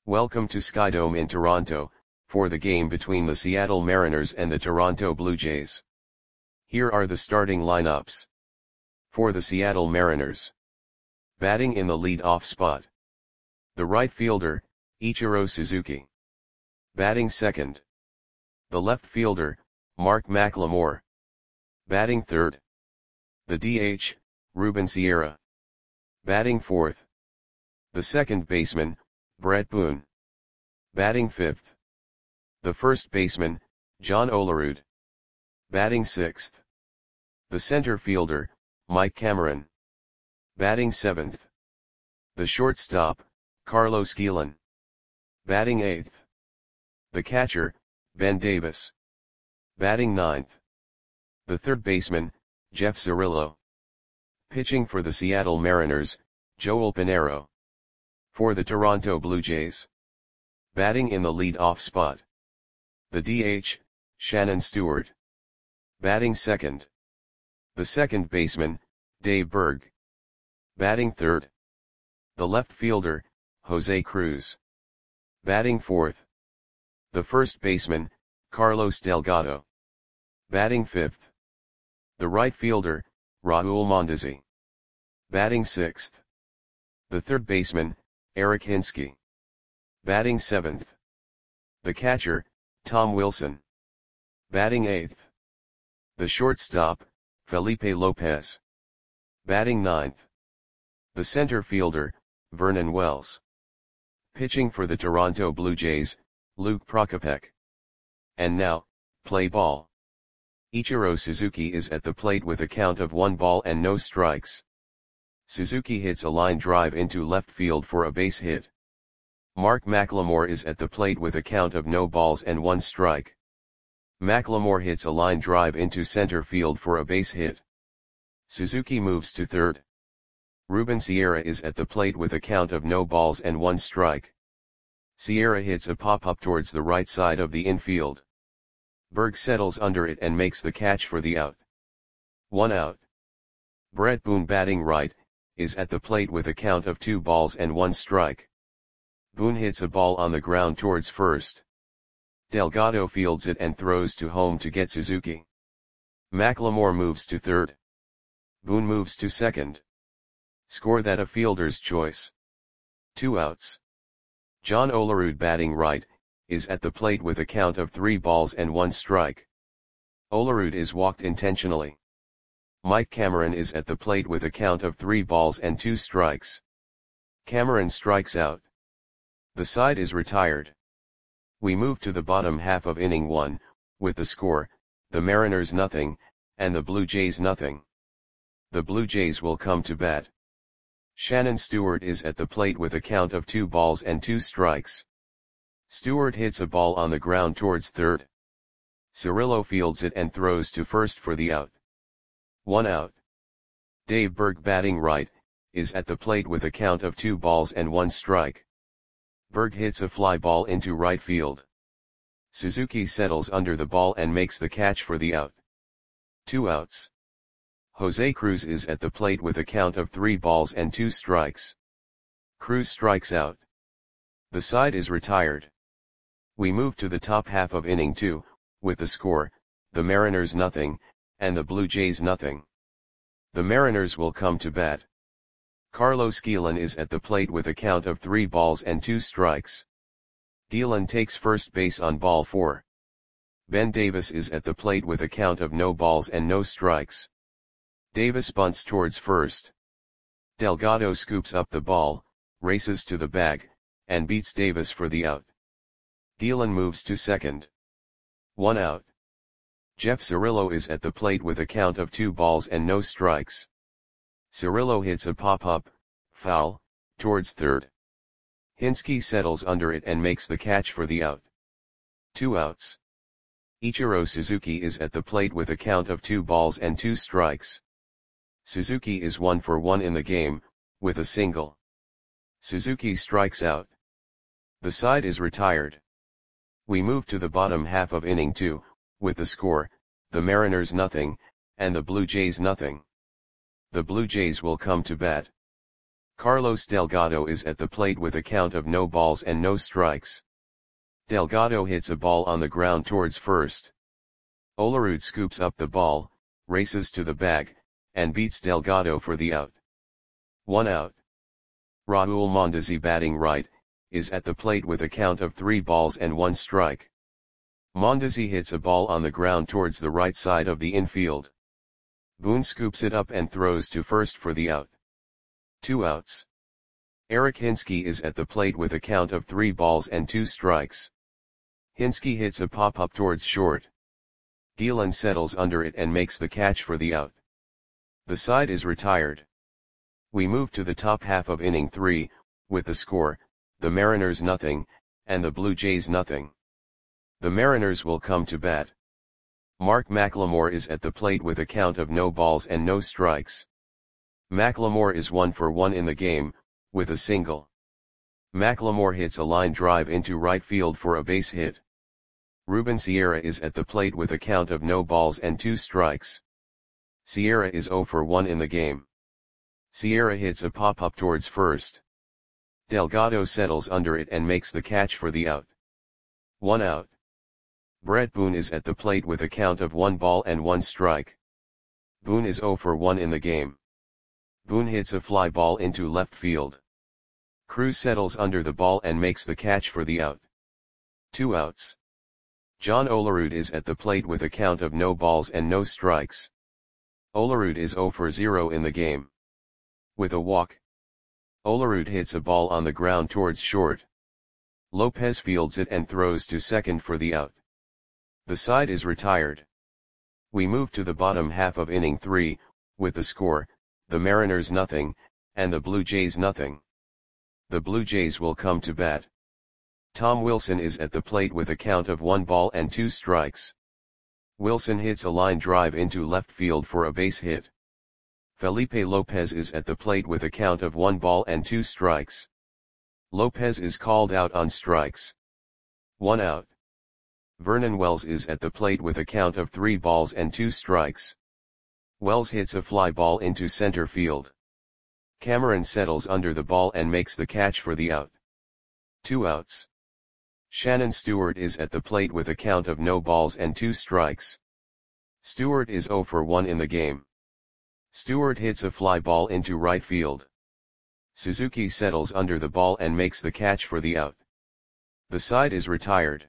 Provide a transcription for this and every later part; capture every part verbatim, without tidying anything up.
Welcome to Skydome in Toronto, for the game between the Seattle Mariners and the Toronto Blue Jays. Here are the starting lineups. For the Seattle Mariners. Batting in the lead-off spot. The right fielder, Ichiro Suzuki. Batting second. The left fielder, Mark McLemore. Batting third. The D H, Ruben Sierra. Batting fourth. The second baseman, Brett Boone. Batting fifth. The first baseman, John Olerud. Batting sixth. The center fielder, Mike Cameron. Batting seventh. The shortstop, Carlos Guillen. Batting eighth. The catcher, Ben Davis. Batting ninth. The third baseman, Jeff Cirillo. Pitching for the Seattle Mariners, Joel Pinheiro. For the Toronto Blue Jays. Batting in the lead-off spot. The D H, Shannon Stewart. Batting second. The second baseman, Dave Berg. Batting third. The left fielder, Jose Cruz. Batting fourth. The first baseman, Carlos Delgado. Batting fifth. The right fielder, Raul Mondesi. Batting sixth. The third baseman, Eric Hinske. Batting seventh. The catcher, Tom Wilson. Batting eighth. The shortstop, Felipe Lopez. Batting ninth. The center fielder, Vernon Wells. Pitching for the Toronto Blue Jays, Luke Prokopek. And now, play ball. Ichiro Suzuki is at the plate with a count of one ball and no strikes. Suzuki hits a line drive into left field for a base hit. Mark McLemore is at the plate with a count of no balls and one strike. McLemore hits a line drive into center field for a base hit. Suzuki moves to third. Ruben Sierra is at the plate with a count of no balls and one strike. Sierra hits a pop-up towards the right side of the infield. Berg settles under it and makes the catch for the out. One out. Brett Boone, batting right, is at the plate with a count of two balls and one strike. Boone hits a ball on the ground towards first. Delgado fields it and throws to home to get Suzuki. McLemore moves to third. Boone moves to second. Score that a fielder's choice. Two outs. John Olerud, batting right, is at the plate with a count of three balls and one strike. Olerud is walked intentionally. Mike Cameron is at the plate with a count of three balls and two strikes. Cameron strikes out. The side is retired. We move to the bottom half of inning one, with the score, the Mariners nothing, and the Blue Jays nothing. The Blue Jays will come to bat. Shannon Stewart is at the plate with a count of two balls and two strikes. Stewart hits a ball on the ground towards third. Cirillo fields it and throws to first for the out. One out. Dave Berg, batting right, is at the plate with a count of two balls and one strike. Berg hits a fly ball into right field. Suzuki settles under the ball and makes the catch for the out. Two outs. Jose Cruz is at the plate with a count of three balls and two strikes. Cruz strikes out. The side is retired. We move to the top half of inning two, with the score, the Mariners nothing, and the Blue Jays nothing. The Mariners will come to bat. Carlos Guillen is at the plate with a count of three balls and two strikes. Guillen takes first base on ball four. Ben Davis is at the plate with a count of no balls and no strikes. Davis bunts towards first. Delgado scoops up the ball, races to the bag, and beats Davis for the out. Guillen moves to second. One out. Jeff Cirillo is at the plate with a count of two balls and no strikes. Cirillo hits a pop-up, foul, towards third. Hinske settles under it and makes the catch for the out. Two outs. Ichiro Suzuki is at the plate with a count of two balls and two strikes. Suzuki is one for one in the game, with a single. Suzuki strikes out. The side is retired. We move to the bottom half of inning two, with the score, the Mariners nothing, and the Blue Jays nothing. The Blue Jays will come to bat. Carlos Delgado is at the plate with a count of no balls and no strikes. Delgado hits a ball on the ground towards first. Olerud scoops up the ball, races to the bag, and beats Delgado for the out. One out. Raul Mondesi, batting right, is at the plate with a count of three balls and one strike. Mondesi hits a ball on the ground towards the right side of the infield. Boone scoops it up and throws to first for the out. Two outs. Eric Hinske is at the plate with a count of three balls and two strikes. Hinske hits a pop-up towards short. Gielan settles under it and makes the catch for the out. The side is retired. We move to the top half of inning three, with the score, the Mariners nothing, and the Blue Jays nothing. The Mariners will come to bat. Mark McLemore is at the plate with a count of no balls and no strikes. McLemore is one for one in the game, with a single. McLemore hits a line drive into right field for a base hit. Ruben Sierra is at the plate with a count of no balls and two strikes. Sierra is zero for one in the game. Sierra hits a pop-up towards first. Delgado settles under it and makes the catch for the out. One out. Brett Boone is at the plate with a count of one ball and one strike. Boone is zero for one in the game. Boone hits a fly ball into left field. Cruz settles under the ball and makes the catch for the out. Two outs. John Olerud is at the plate with a count of no balls and no strikes. Olerud is zero for zero in the game. With a walk. Olerud hits a ball on the ground towards short. Lopez fields it and throws to second for the out. The side is retired. We move to the bottom half of inning three, with the score, the Mariners nothing, and the Blue Jays nothing. The Blue Jays will come to bat. Tom Wilson is at the plate with a count of one ball and two strikes. Wilson hits a line drive into left field for a base hit. Felipe Lopez is at the plate with a count of one ball and two strikes. Lopez is called out on strikes. One out. Vernon Wells is at the plate with a count of three balls and two strikes. Wells hits a fly ball into center field. Cameron settles under the ball and makes the catch for the out. Two outs. Shannon Stewart is at the plate with a count of no balls and two strikes. Stewart is zero for one in the game. Stewart hits a fly ball into right field. Suzuki settles under the ball and makes the catch for the out. The side is retired.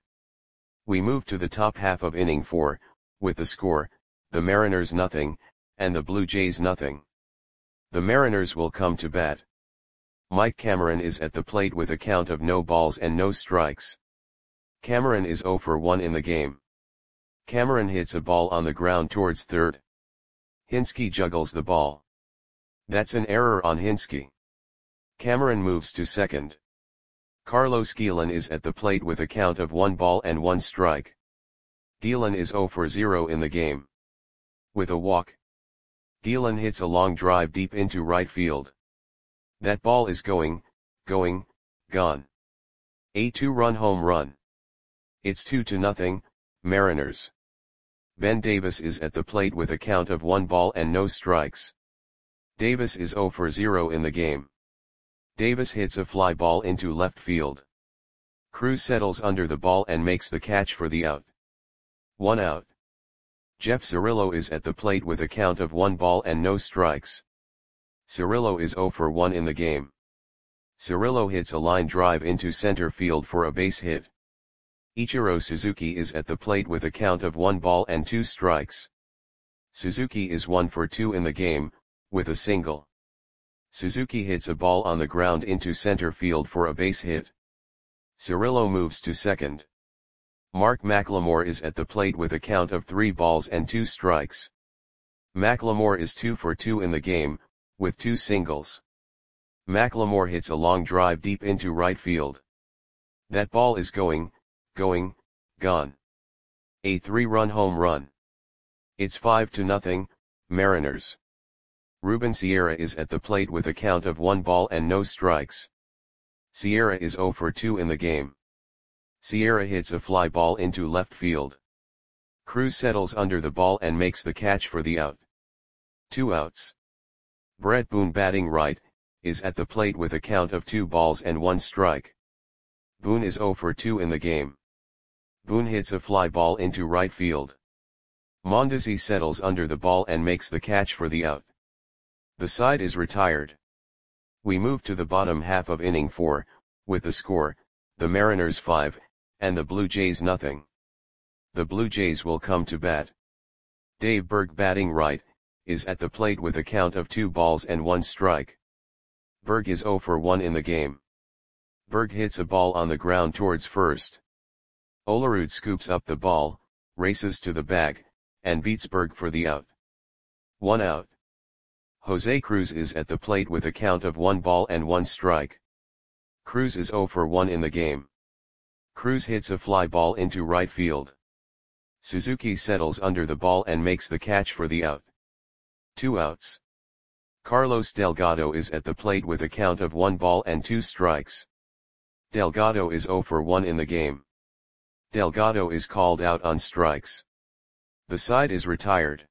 We move to the top half of inning four, with the score, the Mariners nothing, and the Blue Jays nothing. The Mariners will come to bat. Mike Cameron is at the plate with a count of no balls and no strikes. Cameron is zero for one in the game. Cameron hits a ball on the ground towards third. Hinske juggles the ball. That's an error on Hinske. Cameron moves to second. Carlos Gielan is at the plate with a count of one ball and one strike. Gielan is zero for zero in the game. With a walk. Gielan hits a long drive deep into right field. That ball is going, going, gone. A two-run home run. It's two to nothing, Mariners. Ben Davis is at the plate with a count of one ball and no strikes. Davis is zero for zero in the game. Davis hits a fly ball into left field. Cruz settles under the ball and makes the catch for the out. One out. Jeff Cirillo is at the plate with a count of one ball and no strikes. Cirillo is zero for one in the game. Cirillo hits a line drive into center field for a base hit. Ichiro Suzuki is at the plate with a count of one ball and two strikes. Suzuki is one for two in the game, with a single. Suzuki hits a ball on the ground into center field for a base hit. Cirillo moves to second. Mark McLemore is at the plate with a count of three balls and two strikes. McLemore is two for two in the game, with two singles. McLemore hits a long drive deep into right field. That ball is going, going, gone. A three-run home run. It's five to nothing, Mariners. Ruben Sierra is at the plate with a count of one ball and no strikes. Sierra is zero for two in the game. Sierra hits a fly ball into left field. Cruz settles under the ball and makes the catch for the out. Two outs. Brett Boone, batting right, is at the plate with a count of two balls and one strike. Boone is zero for two in the game. Boone hits a fly ball into right field. Mondesi settles under the ball and makes the catch for the out. The side is retired. We move to the bottom half of inning four, with the score, the Mariners five, and the Blue Jays nothing. The Blue Jays will come to bat. Dave Berg, batting right, is at the plate with a count of two balls and one strike. Berg is zero for one in the game. Berg hits a ball on the ground towards first. Olerud scoops up the ball, races to the bag, and beats Berg for the out. One out. Jose Cruz is at the plate with a count of one ball and one strike. Cruz is zero for one in the game. Cruz hits a fly ball into right field. Suzuki settles under the ball and makes the catch for the out. Two outs. Carlos Delgado is at the plate with a count of one ball and two strikes. Delgado is zero for one in the game. Delgado is called out on strikes. The side is retired.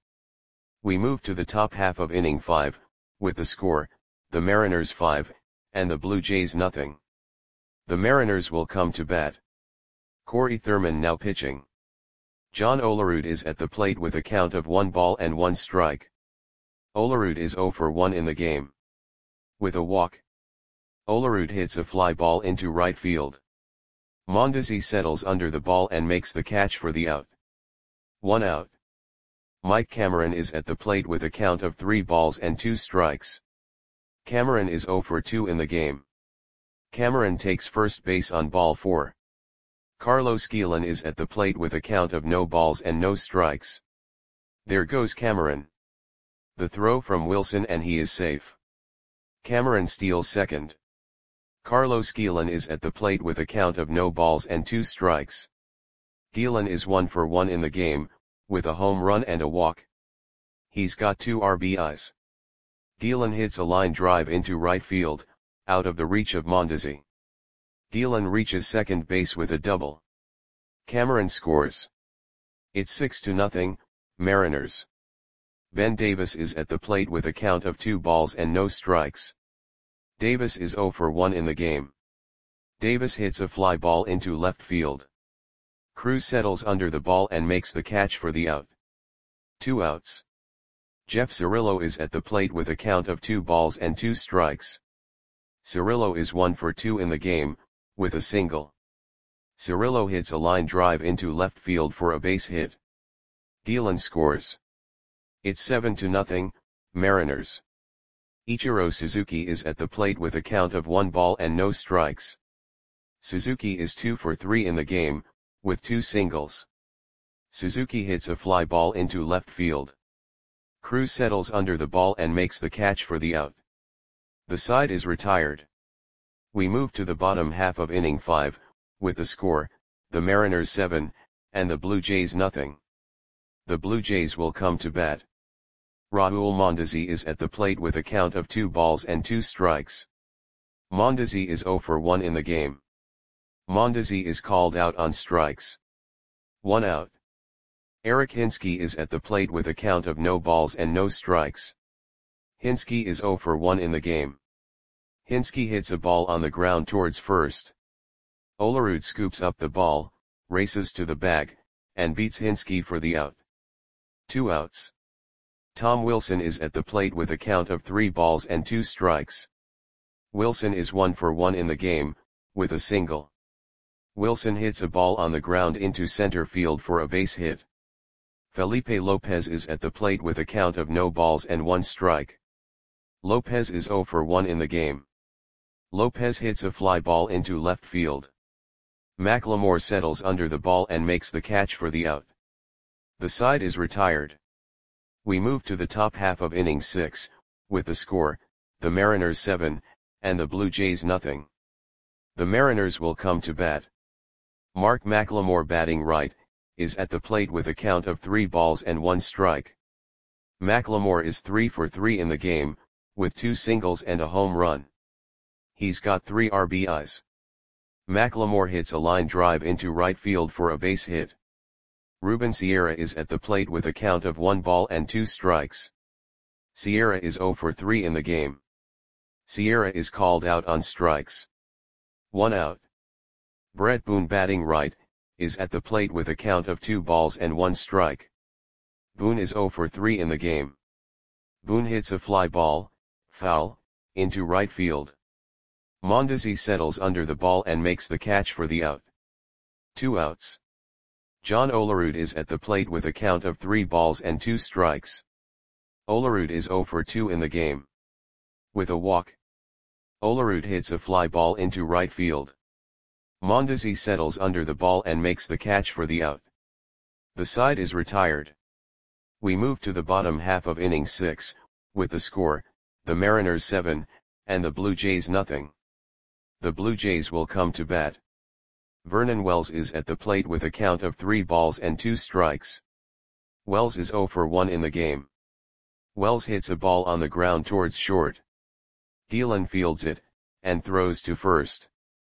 We move to the top half of inning five, with the score, the Mariners five, and the Blue Jays nothing. The Mariners will come to bat. Corey Thurman now pitching. John Olerud is at the plate with a count of one ball and one strike. Olerud is zero for one in the game. With a walk. Olerud hits a fly ball into right field. Mondesi settles under the ball and makes the catch for the out. One out. Mike Cameron is at the plate with a count of three balls and two strikes. Cameron is zero for two in the game. Cameron takes first base on ball four. Carlos Guillen is at the plate with a count of no balls and no strikes. There goes Cameron. The throw from Wilson and he is safe. Cameron steals second. Carlos Guillen is at the plate with a count of no balls and two strikes. Guillen is one for one in the game, with a home run and a walk. He's got two R B Is. Guillen hits a line drive into right field, out of the reach of Mondesi. Guillen reaches second base with a double. Cameron scores. It's six to nothing, Mariners. Ben Davis is at the plate with a count of two balls and no strikes. Davis is zero for one in the game. Davis hits a fly ball into left field. Cruz settles under the ball and makes the catch for the out. Two outs. Jeff Cirillo is at the plate with a count of two balls and two strikes. Cirillo is one for two in the game, with a single. Cirillo hits a line drive into left field for a base hit. Guillen scores. It's seven to nothing, Mariners. Ichiro Suzuki is at the plate with a count of one ball and no strikes. Suzuki is two for three in the game, with two singles. Suzuki hits a fly ball into left field. Cruz settles under the ball and makes the catch for the out. The side is retired. We move to the bottom half of inning five, with the score, the Mariners seven, and the Blue Jays nothing. The Blue Jays will come to bat. Raul Mondesi is at the plate with a count of two balls and two strikes. Mondesi is zero for one in the game. Mondesi is called out on strikes. One out. Eric Hinske is at the plate with a count of no balls and no strikes. Hinske is zero for one in the game. Hinske hits a ball on the ground towards first. Olerud scoops up the ball, races to the bag, and beats Hinske for the out. Two outs. Tom Wilson is at the plate with a count of three balls and two strikes. Wilson is one for one in the game, with a single. Wilson hits a ball on the ground into center field for a base hit. Felipe Lopez is at the plate with a count of no balls and one strike. Lopez is zero for one in the game. Lopez hits a fly ball into left field. McLemore settles under the ball and makes the catch for the out. The side is retired. We move to the top half of inning six, with the score, the Mariners seven, and the Blue Jays nothing. The Mariners will come to bat. Mark McLemore, batting right, is at the plate with a count of three balls and one strike. McLemore is three for three in the game, with two singles and a home run. He's got three R B Is. McLemore hits a line drive into right field for a base hit. Ruben Sierra is at the plate with a count of one ball and two strikes. Sierra is zero for three in the game. Sierra is called out on strikes. One out. Brett Boone batting right, is at the plate with a count of two balls and one strike. Boone is oh for three in the game. Boone hits a fly ball, foul, into right field. Mondesi settles under the ball and makes the catch for the out. Two outs. John Olerud is at the plate with a count of three balls and two strikes. Olerud is oh for two in the game. With a walk, Olerud hits a fly ball into right field. Mondesi settles under the ball and makes the catch for the out. The side is retired. We move to the bottom half of inning six, with the score, the Mariners seven, and the Blue Jays nothing. The Blue Jays will come to bat. Vernon Wells is at the plate with a count of three balls and two strikes. Wells is oh for one in the game. Wells hits a ball on the ground towards short. Gielan fields it, and throws to first.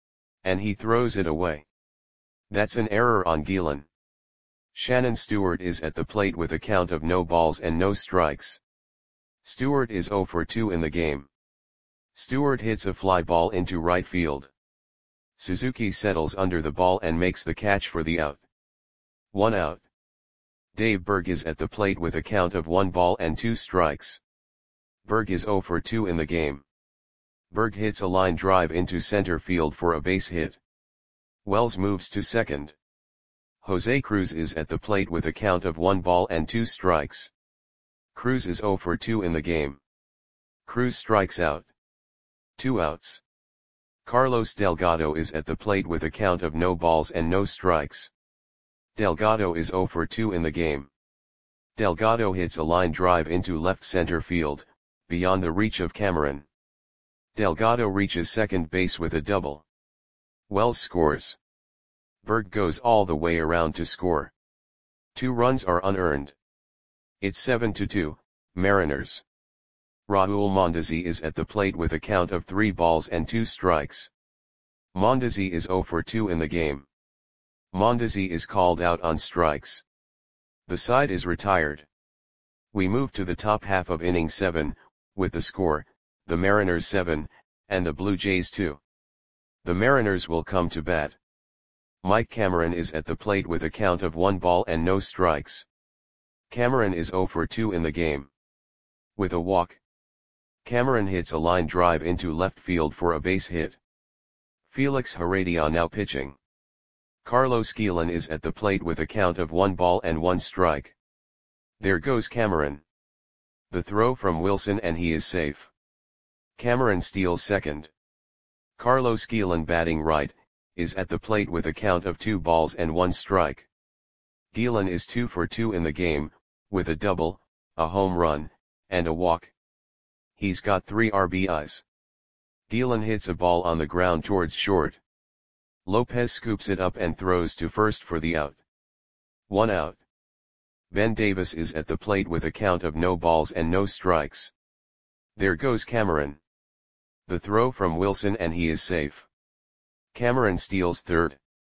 And he throws it away. That's an error on Gielan. Shannon Stewart is at the plate with a count of no balls and no strikes. Stewart is oh for two in the game. Stewart hits a fly ball into right field. Suzuki settles under the ball and makes the catch for the out. One out. Dave Berg is at the plate with a count of one ball and two strikes. Berg is oh for two in the game. Berg hits a line drive into center field for a base hit. Wells moves to second. Jose Cruz is at the plate with a count of one ball and two strikes. Cruz is oh for two in the game. Cruz strikes out. Two outs. Carlos Delgado is at the plate with a count of no balls and no strikes. Delgado is oh for two in the game. Delgado hits a line drive into left center field, beyond the reach of Cameron. Delgado reaches second base with a double. Wells scores. Berg goes all the way around to score. Two runs are unearned. It's seven to two, Mariners. Raul Mondesi is at the plate with a count of three balls and two strikes. Mondesi is oh for two in the game. Mondesi is called out on strikes. The side is retired. We move to the top half of inning seven, with the score, the Mariners seven, and the Blue Jays two. The Mariners will come to bat. Mike Cameron is at the plate with a count of one ball and no strikes. Cameron is oh for two in the game. With a walk, Cameron hits a line drive into left field for a base hit. Felix Heredia now pitching. Carlos Gielan is at the plate with a count of one ball and one strike. There goes Cameron. The throw from Wilson and he is safe. Cameron steals second. Carlos Gielan batting right, is at the plate with a count of two balls and one strike. Gielan is two for two in the game, with a double, a home run, and a walk. He's got three R B Is. Gielan hits a ball on the ground towards short. Lopez scoops it up and throws to first for the out. One out. Ben Davis is at the plate with a count of no balls and no strikes. There goes Cameron. The throw from Wilson and he is safe. Cameron steals third.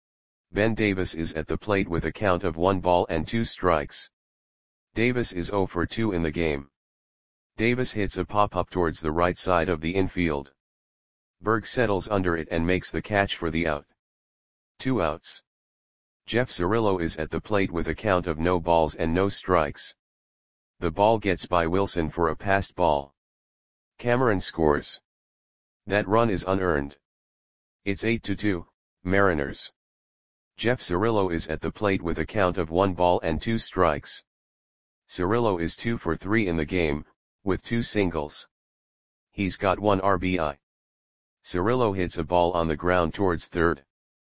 Ben Davis is at the plate with a count of one ball and two strikes. Davis is oh for two in the game. Davis hits a pop-up towards the right side of the infield. Berg settles under it and makes the catch for the out. Two outs. Jeff Cirillo is at the plate with a count of no balls and no strikes. The ball gets by Wilson for a passed ball. Cameron scores. That run is unearned. It's eight to two, Mariners. Jeff Cirillo is at the plate with a count of one ball and two strikes. Cirillo is two for three in the game, with two singles. He's got one R B I. Cirillo hits a ball on the ground towards third.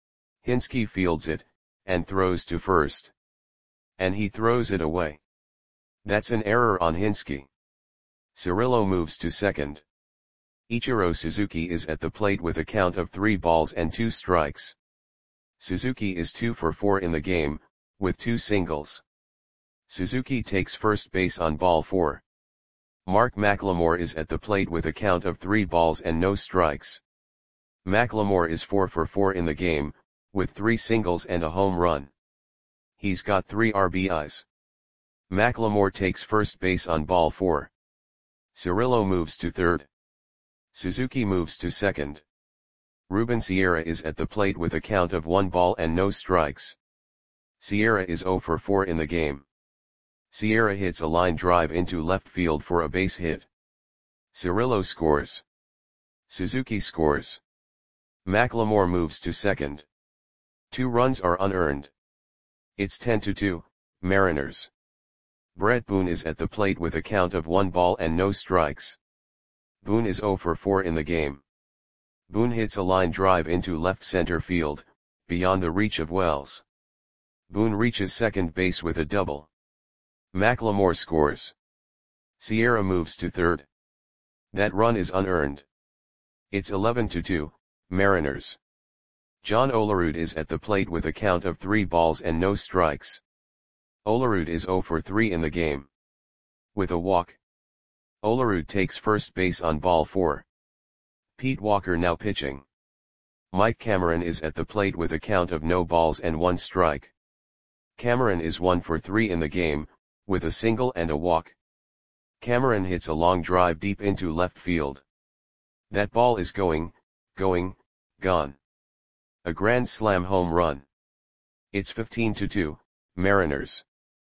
Hinske fields it, and throws to first. And he throws it away. That's an error on Hinske. Cirillo moves to second. Ichiro Suzuki is at the plate with a count of three balls and two strikes. Suzuki is two for four in the game, with two singles. Suzuki takes first base on ball four. Mark McLemore is at the plate with a count of three balls and no strikes. McLemore is four for four in the game, with three singles and a home run. He's got three R B Is. McLemore takes first base on ball four. Cirillo moves to third. Suzuki moves to second. Ruben Sierra is at the plate with a count of one ball and no strikes. Sierra is zero for four in the game. Sierra hits a line drive into left field for a base hit. Cirillo scores. Suzuki scores. McLemore moves to second. Two runs are unearned. It's ten to two, Mariners. Brett Boone is at the plate with a count of one ball and no strikes. Boone is zero for four in the game. Boone hits a line drive into left center field, beyond the reach of Wells. Boone reaches second base with a double. McLemore scores. Sierra moves to third. That run is unearned. It's eleven to two, Mariners. John Olerud is at the plate with a count of three balls and no strikes. Olerud is zero for three in the game. With a walk. Olerud takes first base on ball four. Pete Walker now pitching. Mike Cameron is at the plate with a count of no balls and one strike. Cameron is one for three in the game, with a single and a walk. Cameron hits a long drive deep into left field. That ball is going, going, gone. A grand slam home run. It's fifteen to two, Mariners.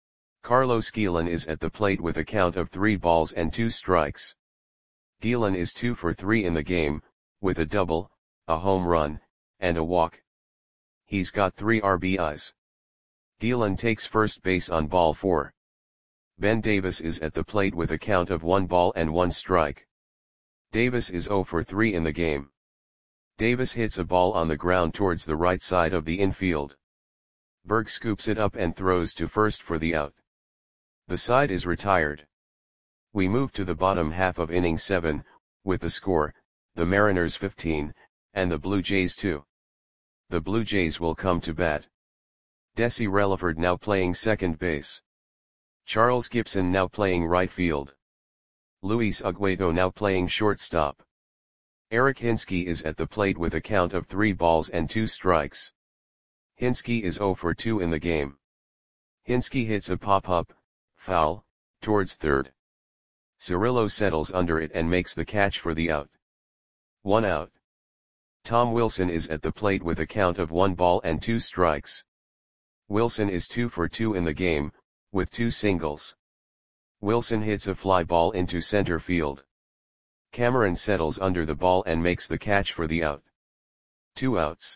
Carlos Guillen is at the plate with a count of three balls and two strikes. Guillen is two for three in the game, with a double, a home run, and a walk. He's got three R B Is. Guillen takes first base on ball four. Ben Davis is at the plate with a count of one ball and one strike. Davis is zero for three in the game. Davis hits a ball on the ground towards the right side of the infield. Berg scoops it up and throws to first for the out. The side is retired. We move to the bottom half of inning seven, with the score, the Mariners fifteen, and the Blue Jays two. The Blue Jays will come to bat. Desi Relaford now playing second base. Charles Gibson now playing right field. Luis Ugueto now playing shortstop. Eric Hinske is at the plate with a count of three balls and two strikes. Hinske is zero for two in the game. Hinske hits a pop-up, foul, towards third. Cirillo settles under it and makes the catch for the out. One out. Tom Wilson is at the plate with a count of one ball and two strikes. Wilson is two for two in the game, with two singles. Wilson hits a fly ball into center field. Cameron settles under the ball and makes the catch for the out. Two outs.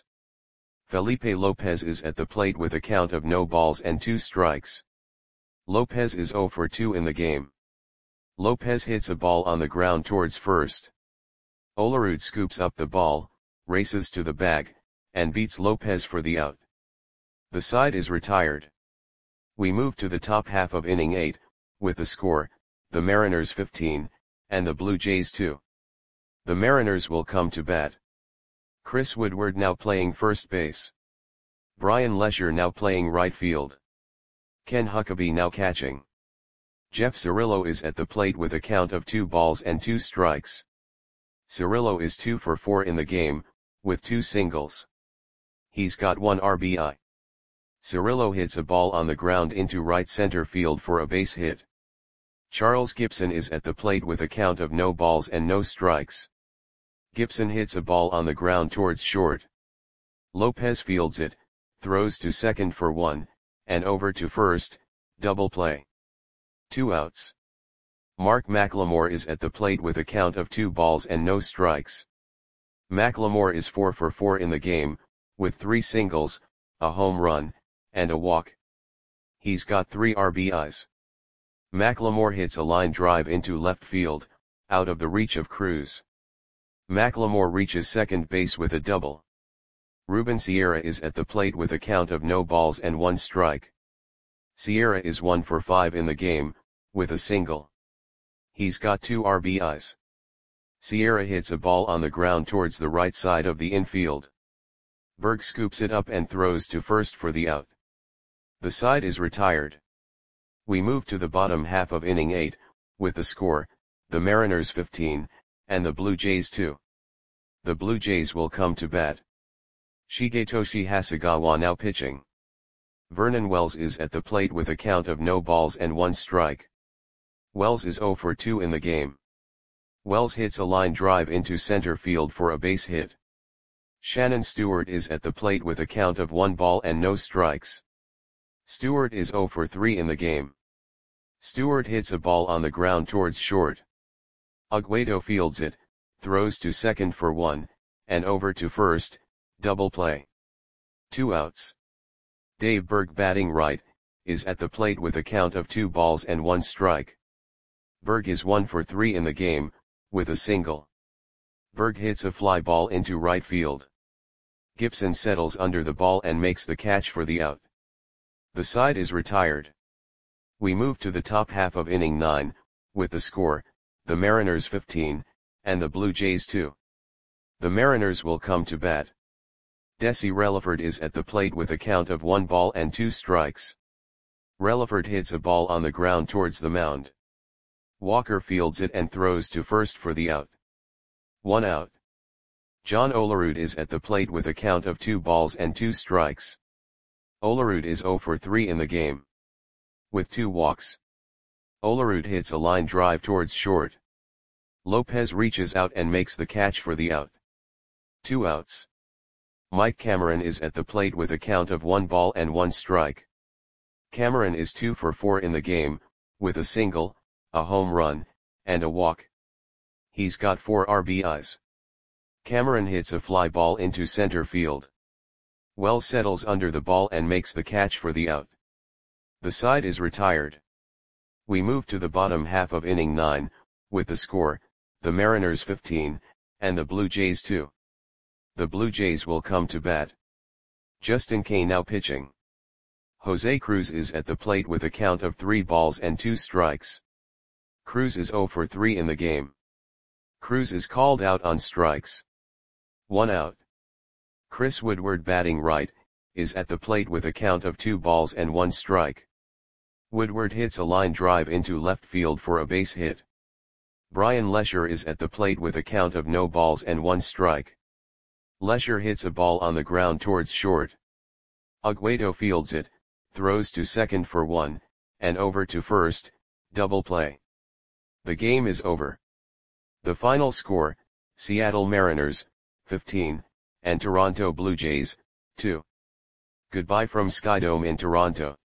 Felipe Lopez is at the plate with a count of no balls and two strikes. Lopez is zero for two in the game. Lopez hits a ball on the ground towards first. Olerud scoops up the ball, races to the bag, and beats Lopez for the out. The side is retired. We move to the top half of inning eight, with the score, the Mariners fifteen, and the Blue Jays two. The Mariners will come to bat. Chris Woodward now playing first base. Brian Lesher now playing right field. Ken Huckabee now catching. Jeff Cirillo is at the plate with a count of two balls and two strikes. Cirillo is two for four in the game, with two singles. He's got one R B I. Cirillo hits a ball on the ground into right center field for a base hit. Charles Gibson is at the plate with a count of no balls and no strikes. Gibson hits a ball on the ground towards short. Lopez fields it, throws to second for one, and over to first, double play. Two outs. Mark McLemore is at the plate with a count of two balls and no strikes. McLemore is four for four in the game, with three singles, a home run, and a walk. He's got three R B Is. McLemore hits a line drive into left field, out of the reach of Cruz. McLemore reaches second base with a double. Ruben Sierra is at the plate with a count of no balls and one strike. Sierra is one for five in the game, with a single. He's got two R B Is. Sierra hits a ball on the ground towards the right side of the infield. Berg scoops it up and throws to first for the out. The side is retired. We move to the bottom half of inning eight, with the score, the Mariners fifteen, and the Blue Jays two. The Blue Jays will come to bat. Shigetoshi Hasegawa now pitching. Vernon Wells is at the plate with a count of no balls and one strike. Wells is zero for two in the game. Wells hits a line drive into center field for a base hit. Shannon Stewart is at the plate with a count of one ball and no strikes. Stewart is zero for three in the game. Stewart hits a ball on the ground towards short. Aguado fields it, throws to second for one, and over to first, double play. Two outs. Dave Berg, batting right, is at the plate with a count of two balls and one strike. Berg is one for three in the game, with a single. Berg hits a fly ball into right field. Gibson settles under the ball and makes the catch for the out. The side is retired. We move to the top half of inning nine, with the score, the Mariners fifteen, and the Blue Jays two. The Mariners will come to bat. Desi Relaford is at the plate with a count of one ball and two strikes. Relaford hits a ball on the ground towards the mound. Walker fields it and throws to first for the out. One out. John Olerud is at the plate with a count of two balls and two strikes. Olerud is zero for three in the game. With two walks. Olerud hits a line drive towards short. Lopez reaches out and makes the catch for the out. Two outs. Mike Cameron is at the plate with a count of one ball and one strike. Cameron is two for four in the game, with a single, a home run, and a walk. He's got four R B Is. Cameron hits a fly ball into center field. Wells settles under the ball and makes the catch for the out. The side is retired. We move to the bottom half of inning nine, with the score, the Mariners fifteen, and the Blue Jays two. The Blue Jays will come to bat. Justin Kay now pitching. Jose Cruz is at the plate with a count of three balls and two strikes. Cruz is zero for three in the game. Cruz is called out on strikes. One out. Chris Woodward, batting right, is at the plate with a count of two balls and one strike. Woodward hits a line drive into left field for a base hit. Brian Lesher is at the plate with a count of no balls and one strike. Lesher hits a ball on the ground towards short. Aguado fields it, throws to second for one, and over to first, double play. The game is over. The final score, Seattle Mariners, fifteen, and Toronto Blue Jays, two. Goodbye from Skydome in Toronto.